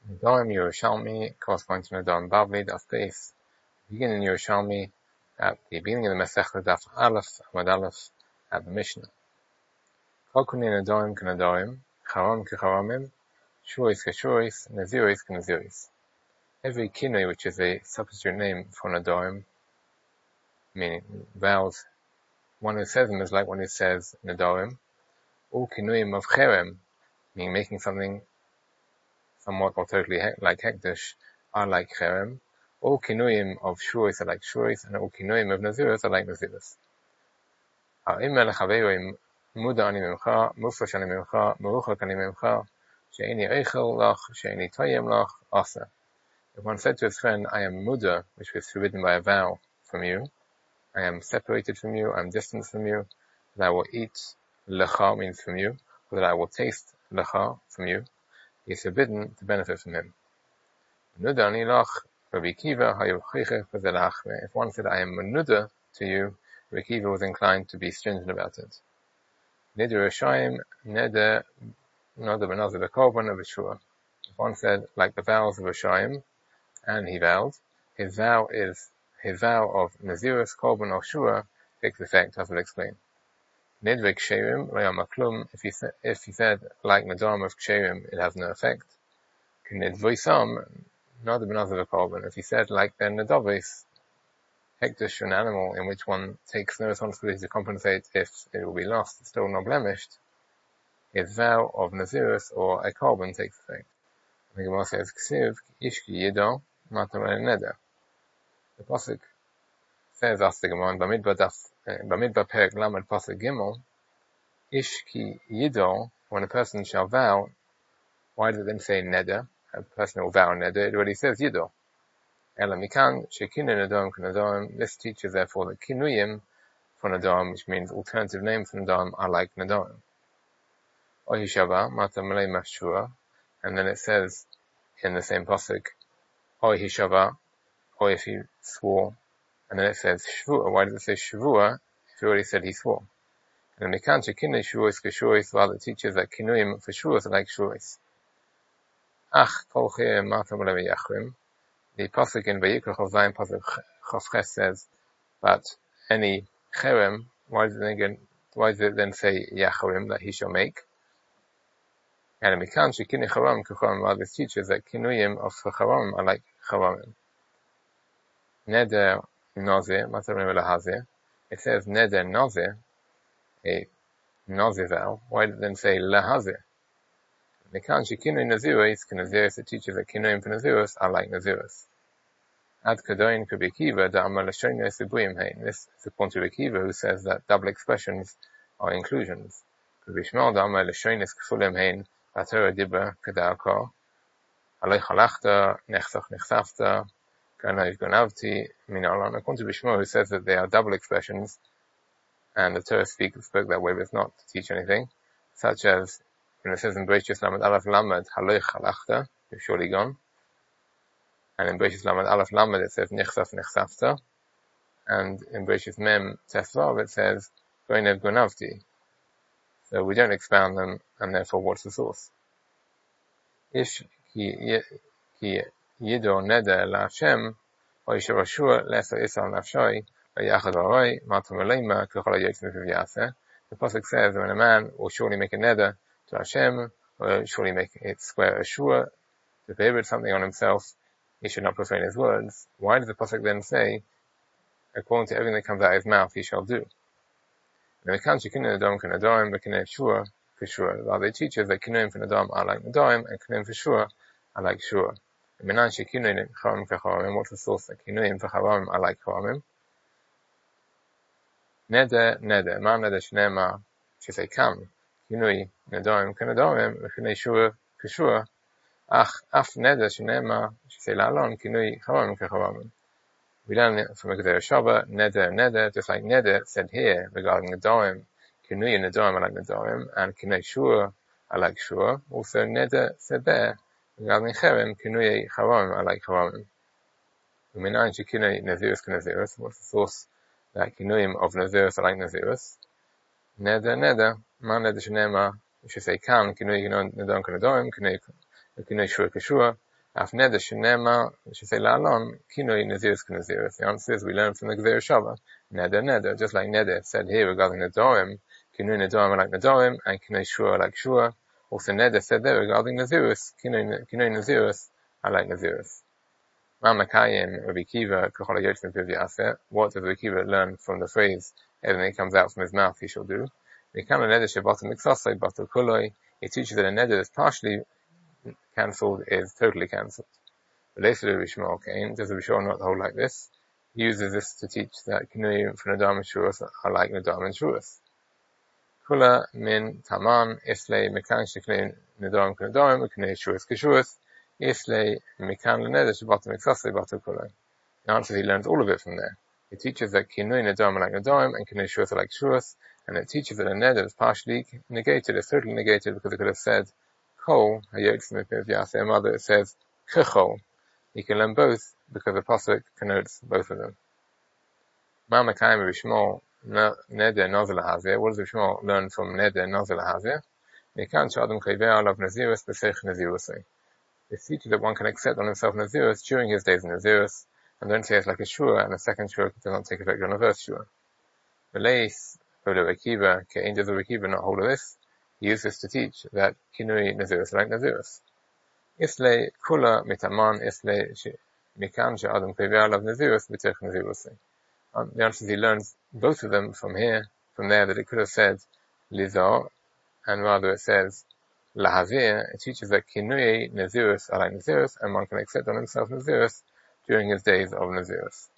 Nedarim Yerushalmi corresponds to Nedarim Bavli, Daf Beis. Beginning Yerushalmi at the beginning of the Masechta Daf Aleph, Amud Aleph, at the Mishnah. Kol kunei Nedarim k'Nedarim, Charam k'Charamim, Shuris k'Shuris, Naziris k'Naziris. Every kinui which is a substitute name for Nedarim, meaning vows, one who says them is like one who says Nedarim. All kinuim of Cherem, meaning making something somewhat or totally like Hekdesh, are like Cherem. All kinuim of Shuris are like Shuris, and all kinuim of Naziris are like Naziris. Ha'im lechaverim muda ani mimcha, mufresh ani mimcha, meruchak ani mimcha, she'eni eichel lach, she'eni toyem lach, asa. If one said to his friend, I am muda, which was forbidden by a vow from you, I am separated from you, I am distant from you, that I will eat lecha means from you, or that I will taste lecha from you, he is forbidden to benefit from him. Nuda ani lach, Rabbi Kiva, if one said, I am menuda to you, Rabbi Kiva was inclined to be stringent about it. Neder Rishayim, Neder, Neder Benazir Bekorban of Yeshua. If one said, like the vows of Rishayim, and he vowed, his vow of Nazirus, Korban, or Shua takes effect, as we'll explain. Neder Ksherim, Rayam Aklum, if he said, like Nedarim of Ksherim, it has no effect. Knedvoisam, Neder Benazir Bekorban, if he said, like the Nedavis, Hekdesh, an animal in which one takes no responsibility to compensate if it will be lost, stolen, or blemished, his vow of Nazirus or a Korban takes effect. The Gemara says, Ksiv, Ishki Yido, Matamel Neder. The Pasuk says, ask the Gemara, Bamidbar Perek Lamed Pasuk Gimel, Ishki Yido, when a person shall vow, why does it then say Neder? A person will vow Neder, it already says Yido. Elamikan, Shekinu Nedarim k'Nedarim, this teaches therefore that Kinuyim for Nedarim, which means alternative names for Nedarim, are like Nedarim. Ohishava, Mata Malay Mashua, and then it says in the same pasuk, Ohishava, or if he swore, and then it says Shvua. Why does it say Shvua if he already said he swore? And Mikan Shekinu Shuris k'Shuris, rather teaches that Kinuyim for Shuris are like Shuris. Ach, Kol Chir Mata Malay Yachrim. The pasuk in Vayikra Chavayim pasuk Chavches says, but any cherem, why does it then say Yacharim, that he shall make? And Mikan Shekinu Charam k'Charam, rather this teaches that kinuyim of Charam are like Charamim. Neder Nazir, Matarim Elahazir. It says Neder Nazir, a Nazir vow. Why did it then say Lahazir? Mikan Shekinu Naziris k'Naziris, it teaches that kinuyim for Naziris are like Naziris. Ad Kadoin Rabbi Kiva da'amar l'shonos ubuyim hein. This is according to Rabbi Kiva, who says that double expressions are inclusions. Rabbi Shmuel da'amar l'shonos k'fulim hein, v'atorah dibra k'da'akor, aloi chalachta, nechsach nechsafta, ganav ganavti, min alon. According to Rabbi Shmuel, who says that they are double expressions, and the Torah spoke that way, but it's not to teach anything, such as, when it says in Bereshis Lamed Aleph Lamed, haloi chalachta, you've surely gone. And in Bereshis Lamed Aleph Lamed it says Nichsaf Nechsafta, and in Bereshis Mem Tesvav it says Goinev Gonavti. So we don't expound them, and therefore what's the source? Ish ki yido neder la Hashem, o yishav ashur leser isal nafshoi, v'yachad v'aroi, matam v'leima, k'chol ha'yotzim v'yaseh. The pasuk says when a man will surely make a neder to Hashem, or surely make it swear ashur, to prohibit something on himself, he should not profane his words. Why does the pasuk then say, according to everything that comes out of his mouth, he shall do? Rather, it teaches that kinuyim for Nedarim are like Nedarim, and kinuyim for Shua are like Shua. What's the source that kinuyim for Charamim are like Charamim? Neder, ma neder shnema, say kam, kinui Nedarim k'Nedarim, v'kinei Shua k'Shua, ach af neder shnema, say la'alon, kinui Charamim k'Charamim. We learn from Gezer Shava, Neder, just like Neder said here regarding Nedarim, Kinui and Nedarim are like Nedarim, and Kinui Shua are like Shua. Also Neder said there regarding Cherem, Kinui Charamim are like Charamim. Uminayin Shekinui Nazirus k'Nazirus. What's the source that Kinuyim of Nazirus are like Nazirus? Neder, ma Neder Shnema, we should say Kan, Kinui Nedarim k'Nedarim, Kinui Shua k'Shua, Af neder shenema, she say la'alon, kinoi nazirus k'nazirus. The answer is we learn from the Gzeir Shava. Neder, just like neder said here regarding Nedorim, kinoi Nedorim are like Nedorim, and kinoi Shua are like Shua. Also neder said there regarding Nazirus, kinoi Nazirus are like Nazirus. Ma'makayim, Rabbi Kiva, k'chol ha'yotzim piv yaseh. What does Rabbi Kiva learn from the phrase, everything comes out from his mouth he shall do? Mikam neder shebatul miksasoi, batul kuloi. It teaches that a neder is partially cancelled is totally cancelled. But later Rabbi Shmuel came, does Rabbi Shmuel not hold like this? He uses this to teach that Kinui for Nadam and Shuras are like Nadam and Shuras. Kula min taman islay mekan sheknei Nadam k'Nadarim u'knei Shuras k'Shuras islay mekan l'neder shebatam miksasei batul kula. The answer he learns all of it from there. He teaches that Kinui Nadam are like Nadarim and Kinui Shuras are like Shuras, and it teaches that a neder is partially negated, is totally negated, because it could have said Kol hayotzim piv yaseh, mother it says Kechol. You can learn both because the pasuk connotes both of them. Ma'makayim Rabbi Shmuel neder nozel lahazir. What does Rabbi Shmuel learn from neder nozel lahazir? Mikan she'adam kayver alav nazirus b'seich nazirusay. It teaches that one can accept on himself nazirus during his days in nazirus, and don't say it's like a shua, and a second shua does not take effect on a first shua. V'leis Rabbi Akiva, ke'ein does Rabbi Akiva not hold of this? He uses this to teach that kinui nazirus like nazirus. Islay kula mitaman islay mikan she'adam kayver alav nazirus b'seich nazirusay. The answer is he learns both of them from here, from there, that it could have said lizar, and rather it says lahazir. It teaches that kinui nazirus are like nazirus, and one can accept on himself nazirus during his days of nazirus.